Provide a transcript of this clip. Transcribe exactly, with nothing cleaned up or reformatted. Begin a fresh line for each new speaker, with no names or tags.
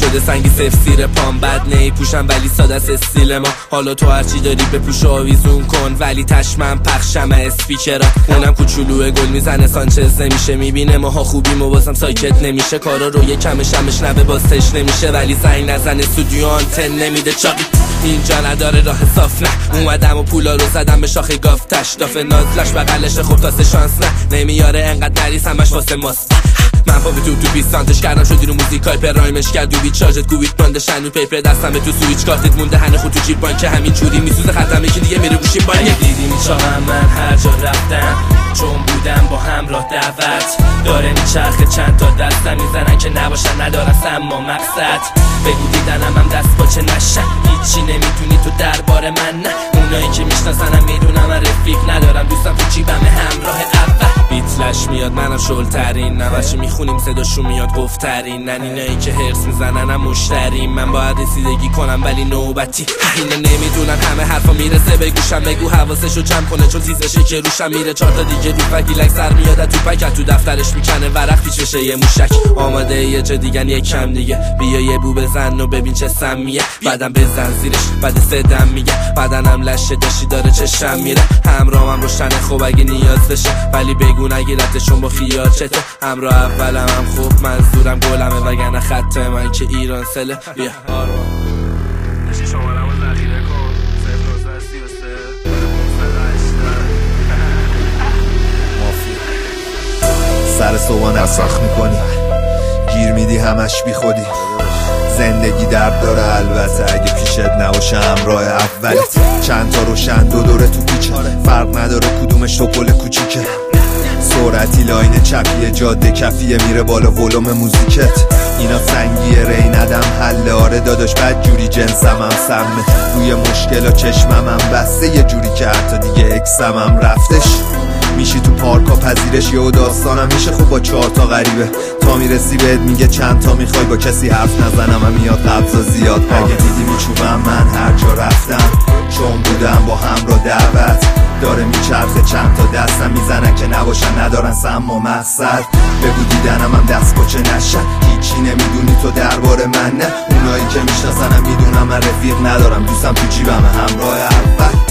شده سنگی سفسیر پام، بد نی پوشم ولی ساده است استیل ما. حالا تو هرچی داری بپوش و آویزون کن، ولی تشمن پخشم اسپیکرا. اونم کوچولوه گل میزنه سانچز نمیشه، میبینه ماها خوبیم و بازم ساکت نمیشه. کارا رو یه کم شمش نبه بازش نمیشه، ولی زنگ نزنه استودیو آنتن نمیده. چاقی اینجا نداره راه صاف، نه اومدم و پولا رو زدم به شاخه گافتش. داف نازلش بغلشه خب تاسه شانس نه، نمیاره انقدر نریس همش واسه ماست. من پا به تو تو بیستانتش کردم شدی رو موزیکای پرایمش کرد دوبی چارجت گویت باندش هنو پیپر دستم تو سویچ کارتت مونده هنه خود تو جیب بانک همین جوری میسوزه خطم یکی دیگه میره گوشیم بانک. دیدی میچاهم من هر جا رفتم چون بودم با همراه دعوت، داره میچرخه چند تا دستم میزنن که نباشن ندارن اما مقصد. بگو دیدنم هم دست باچه نشن، هیچی نمیدونی تو درباره من نه. اونایی که میشناسنم میدونم من رفیق ندارم، دوستم تو جیبم همراه اول. بیتلش میاد منم شلترین، نوشی میخونیم صداشون میاد گفترین. نن اینایی که هرس میزننم مشتریم، من باید رسیدگی کنم ولی نوبتی. اینا نمیدونن همه حرفا میرسه به گوشم، بگو حواسشو جمع کنه چون تیزشه که روشم میره. چهار تا دیگه رو فکیلک سر میاد تو پکت، تو دفترش میکنه ورق پیچ بشه یه موشک. آماده یه جا دیگن یک کم دیگه، بیا یه بو بزن و ببین چه سمیه. بعدم بزن زیرش بعد سدم میگه، بدنم لشه داشی داره چشم میره. همراهم روشنه خوب اگه نیاز بشه، ولی بگو نگیرتشون با خیال چته. همراه اولم هم خوب منظورم گلمه، وگرنه خط من که ایران سله. بیا
سر صبح نسخ میکنی، گیر میدی همش بی خودی. زندگی درد داره البته اگه پیشت نباشه همراه اولت. چند تا روشن دو دوره تو پیچه، فرق نداره کدومش تو پل کوچیکه. سرعتی لاین چپیه جاده کفیه میره بالا ولوم موزیکت. اینا سنگیه ری ندم حله، آره داداش بد جوری جنسم هم سمه. روی مشکلا چشمم هم بسته یه جوری که حتی دیگه اکسم هم رفتش. میشی تو پارکا پذیرش یه داستانم میشه خوب با چهار تا غریبه. تا میرسی بهت میگه چند تا میخوای، با کسی حرف نزنم هم میاد قبضا زیاد. اگه دیدی میچوبم من هر جا رفتم چون بودم با همراه دعوت، داره میچرخه چند تا دستم میزنن که نباشن ندارن سم و مقصد. بگو دیدنم هم دست باچه نشن، هیچی نمیدونی تو درباره من نه. اونایی که میشناسنم میدونم من رفیق ندارم، دوستم تو جیبم همراه اول.